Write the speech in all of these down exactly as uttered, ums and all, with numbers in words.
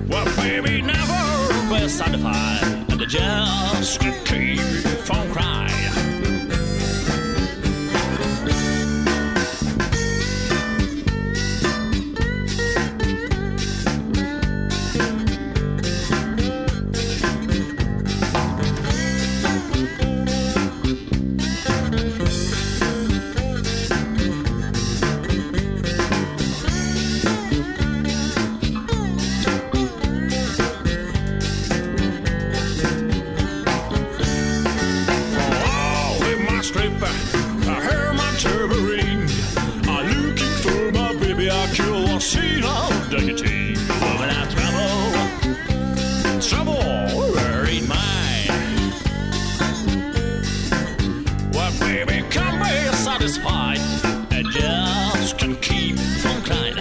Well, baby, never be satisfied, and just keep from crying. See now, dignity, woman out trouble, trouble, ain't mine. Well, baby, can be satisfied, and just can keep from crying.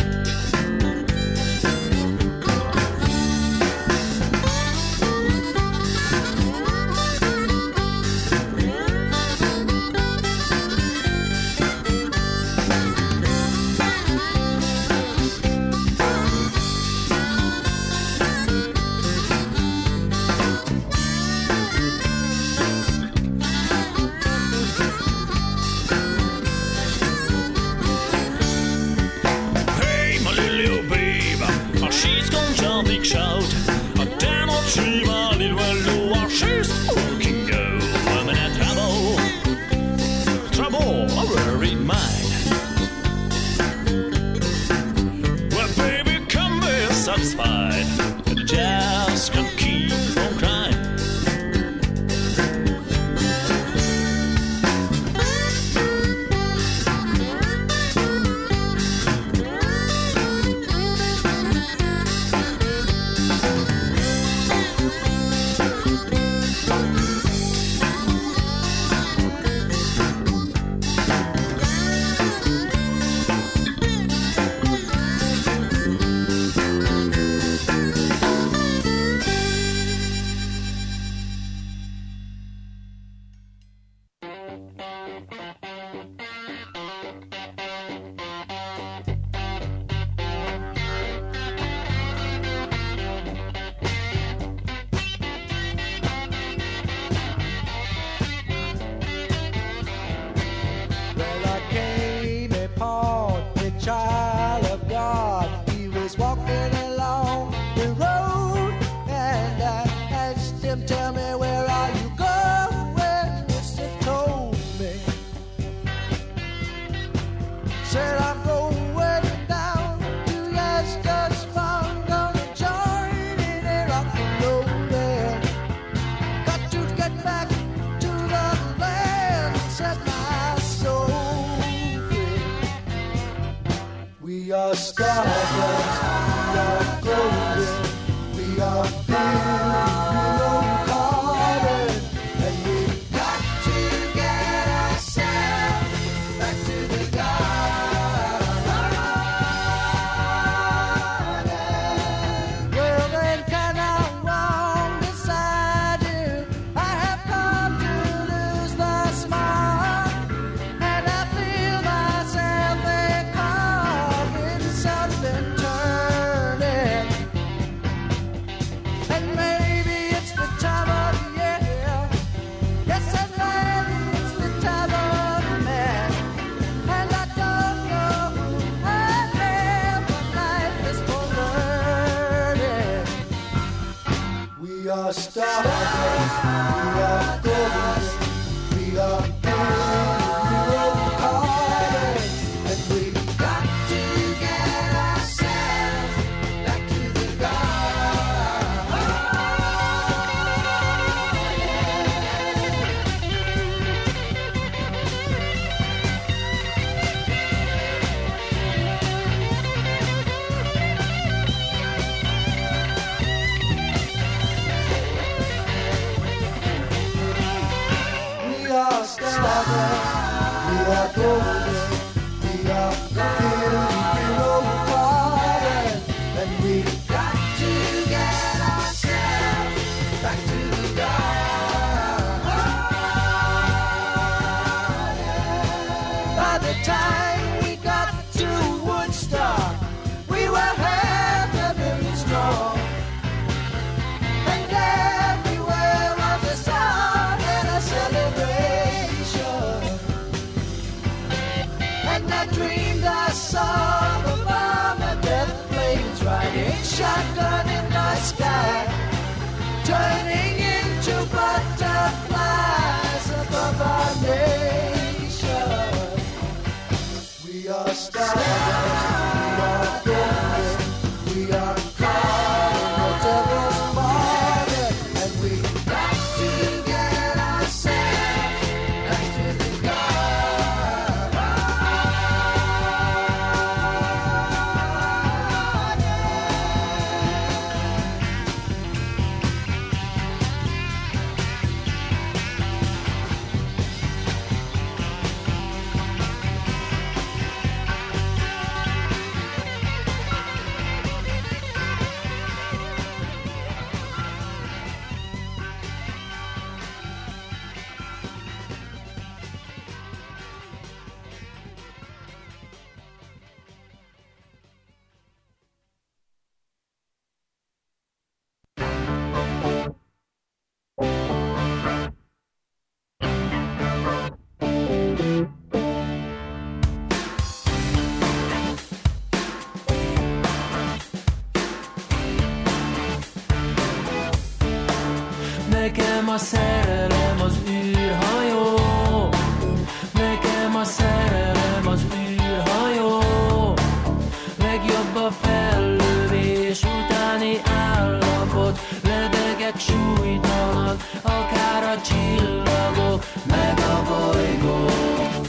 Nekem a szerelem az űrhajó, nekem a szerelem az űrhajó, legjobb a fellövés utáni állapot, ledegek súlytalan, akár a csillagok, meg a bolygók.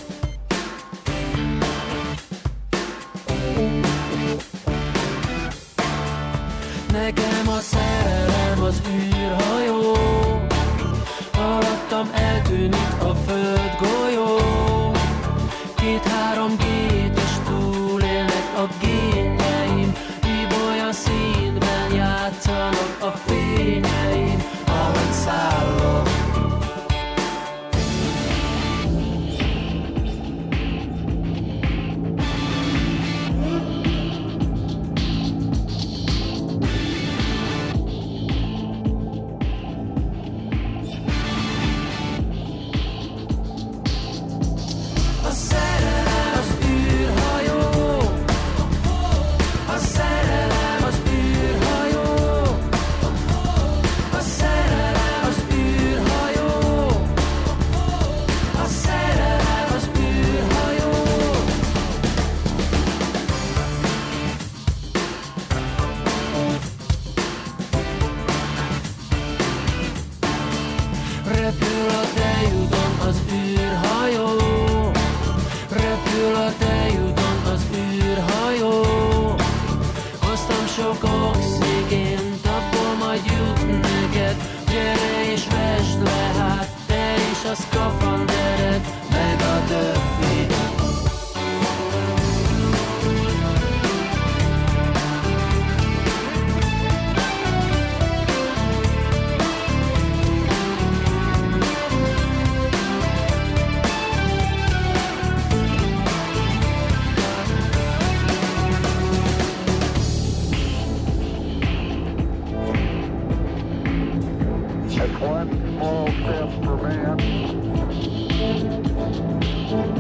Nekem a szerelem az űrhajó, alattam eltűnik a földgolyó. Két-három gét is túlélnek a génjeim, ibolya színben játszanak a fényeim, ahogy szállok. Repül a tejúton az űrhajó, repül a tejúton az űrhajó. Hoztam sok oxigént, abból majd jut neked. Gyere és vesd le hát te is a szkafanderet, meg a többit. One small step for man,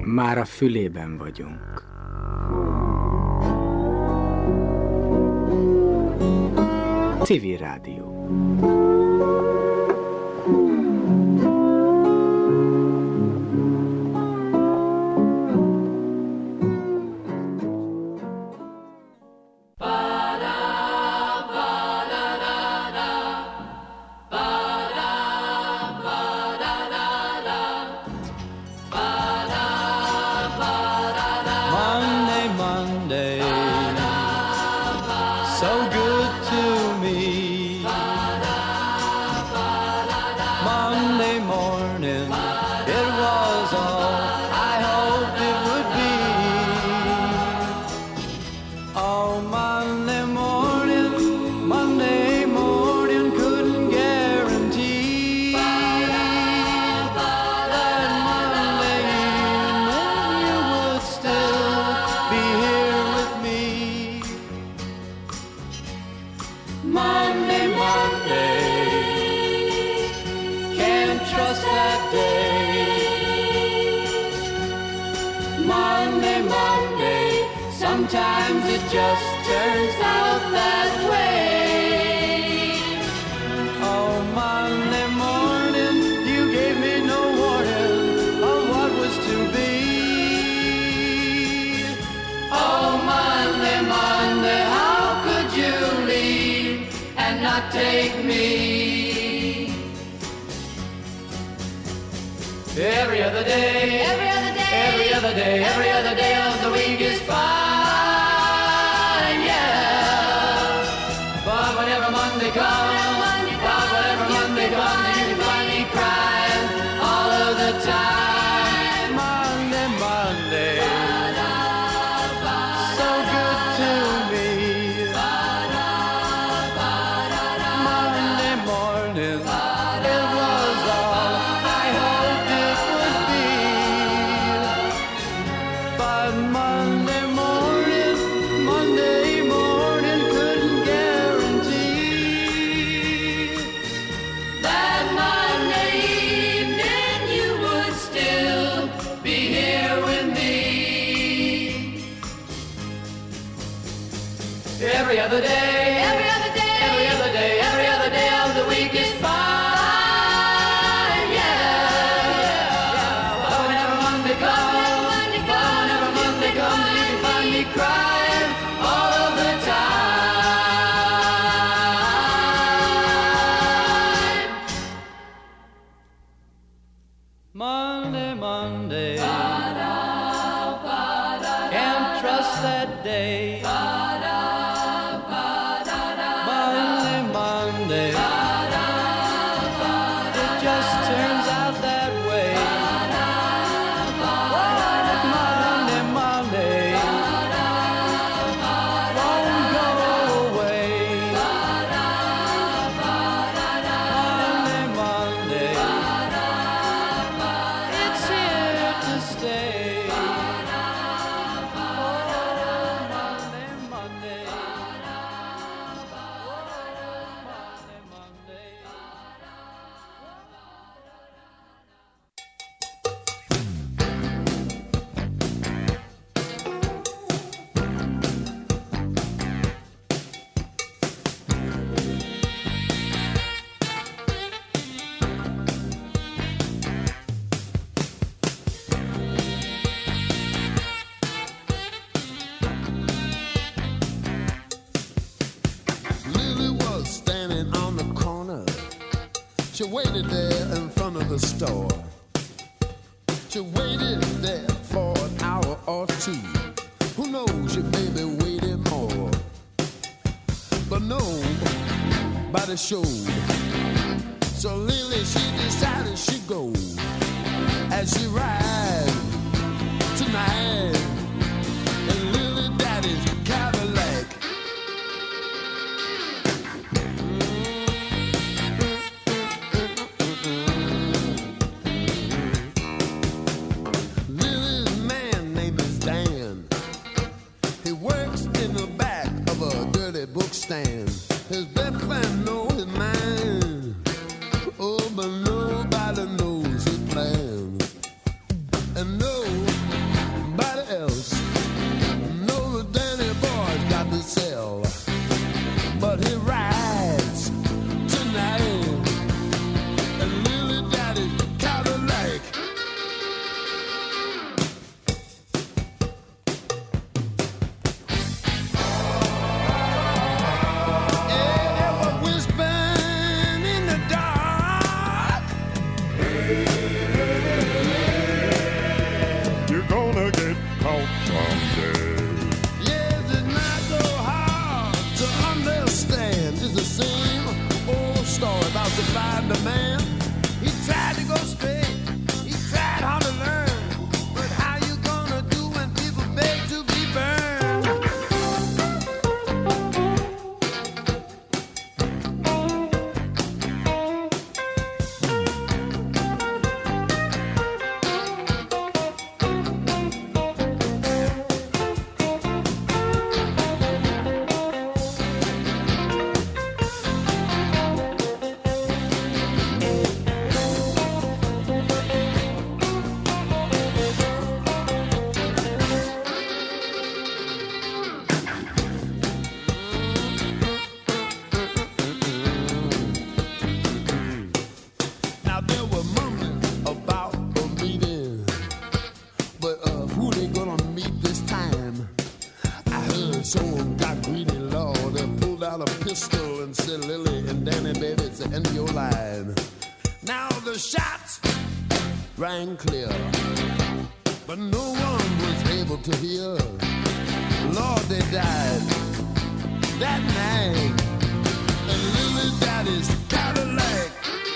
Már a fülében vagyunk. Civil Rádió. Take me. Every other day, every other day, every other day, every other day of the week is fine, yeah. But whenever Monday comes, but whenever Monday comes, you can find me crying all of the time. Monday, Monday, so good to me. Every other day, every other day, every other day, every other day of the week is fine, yeah, yeah. But whenever Monday comes, but whenever Monday comes, you can find me crying all of the time. Monday, Monday, can't trust that day. She waited there in front of the store. She waited there for an hour or two. Who knows, she maybe waited more. But nobody showed. So Lily, she decided she'd go. As she ride tonight in Lily Daddy's Cadillac. Bookstand. His best friend knows his mind. Oh, but nobody knows his plan. And no, Crystal and Sid Lily and Danny, baby, it's the end of your line. Now the shots rang clear, but no one was able to hear. Lord, they died that night, and Lily Daddy's Cadillac.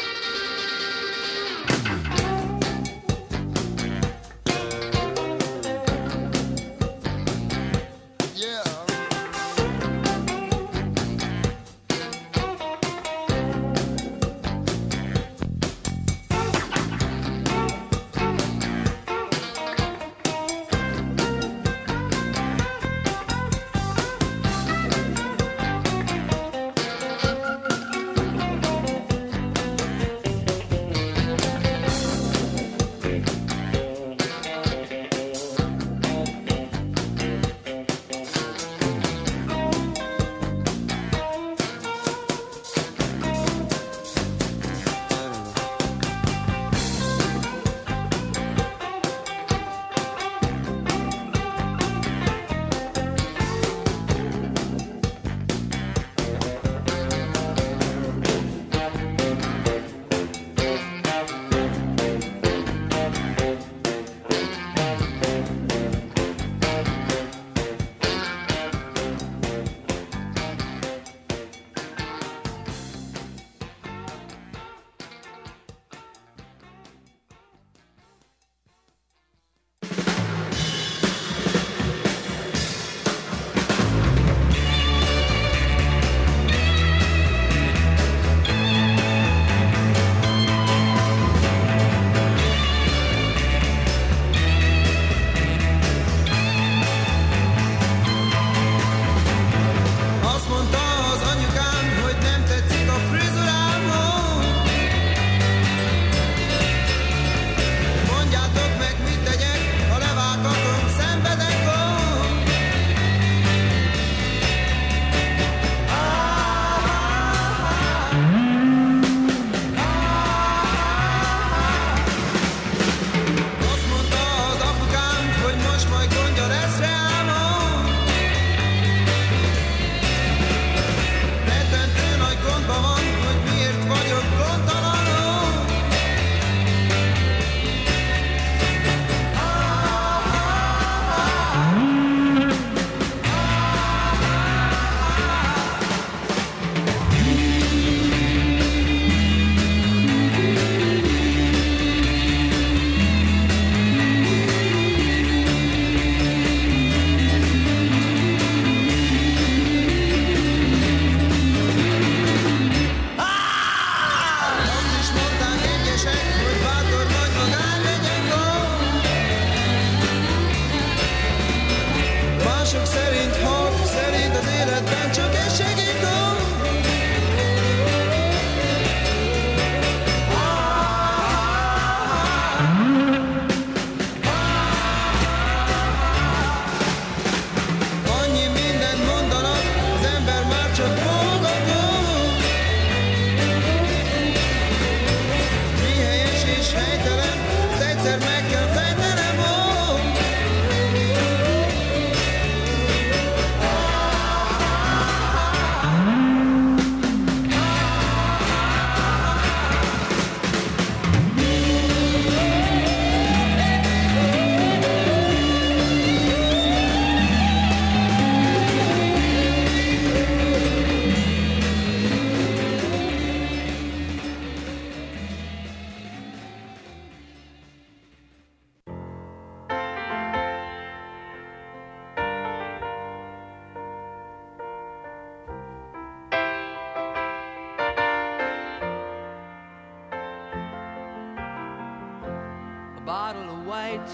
bottle of white,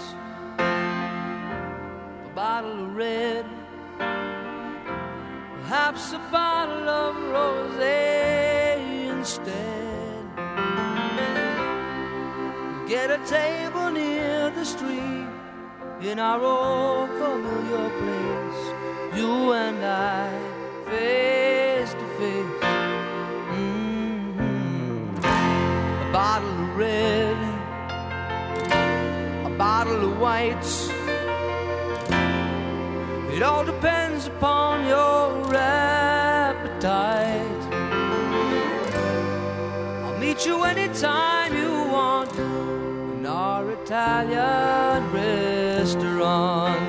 a bottle of red, perhaps a bottle of rosé instead. Get a table near the street in our old familiar place, you and I, face to face. Mm-hmm. A bottle of red, a bottle of whites. It all depends upon your appetite. tight. I'll meet you anytime you want in our Italian restaurant.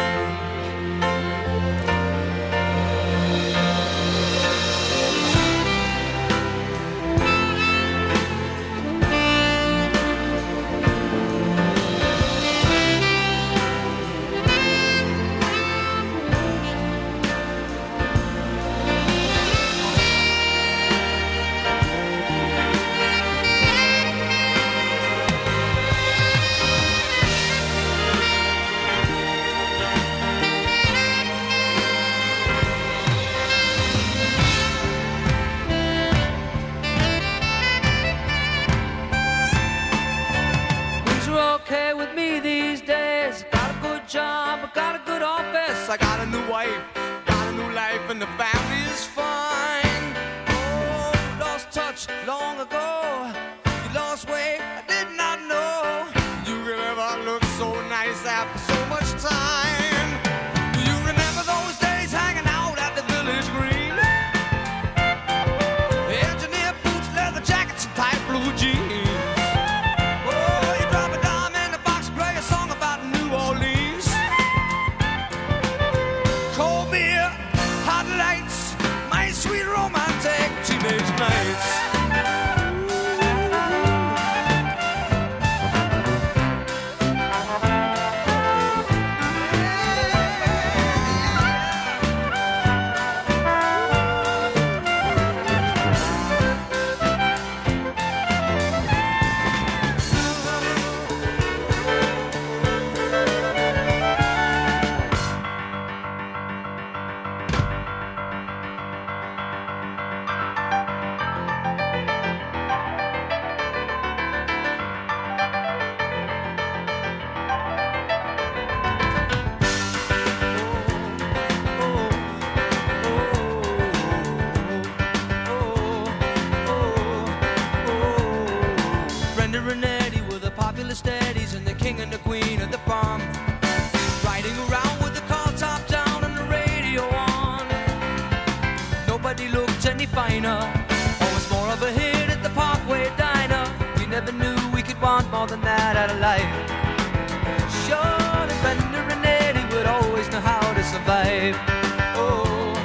I got a new wife, got a new life, and the family is fine. Oh, lost touch long ago. You lost weight, I did not know. You could ever look so nice after so much time. Do you remember those days hanging out at the village green? The engineer boots, leather jackets, and tight blue jeans. Oh, you drop a dime in the box, play a song about New Orleans. Cold beer, hot lights, my sweet romantic teenage nights. Steadies and the king and the queen of the farm, riding around with the car top down and the radio on. Nobody looked any finer, always more of a hit at the Parkway Diner. We never knew we could want more than that out of life. Sure, the Brenda and Eddie would always know how to survive. Oh,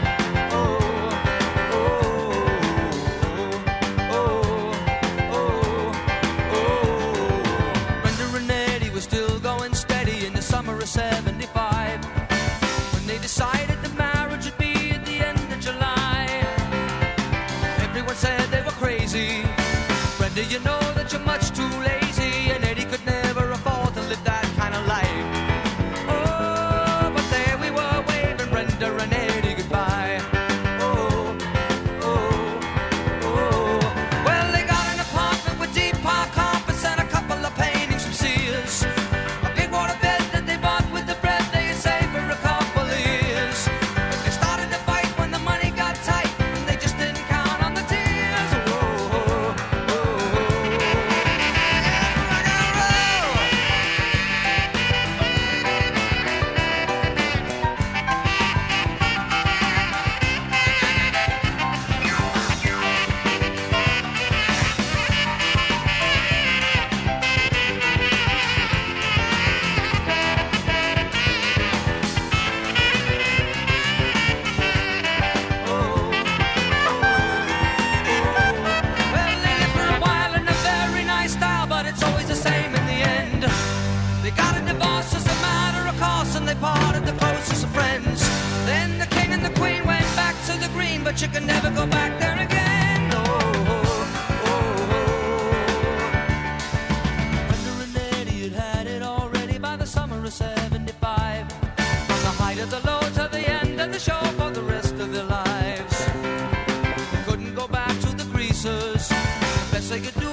seventy-five, when they decided the marriage would be at the end of July. Everyone said they were crazy. Brenda, you know that you're much too lazy, and Eddie could never afford to live that kind of life. Oh, but there we were waving Brenda and Eddie goodbye. Oh, oh, oh. Well, they got an apartment with deep park carpets and a couple of paintings from Sears. A big water bed with the bread they saved for a couple of years. But they started to fight when the money got tight, and they just didn't count on the tears. Oh, oh, oh, they parted the closest of friends. Then the king and the queen went back to the green, but you can never go back there again. Oh, oh, oh, oh. Brenda and Eddie had had it already by the summer of seventy-five. From the height of the low to the end of the show for the rest of their lives. They couldn't go back to the greasers. The best they could do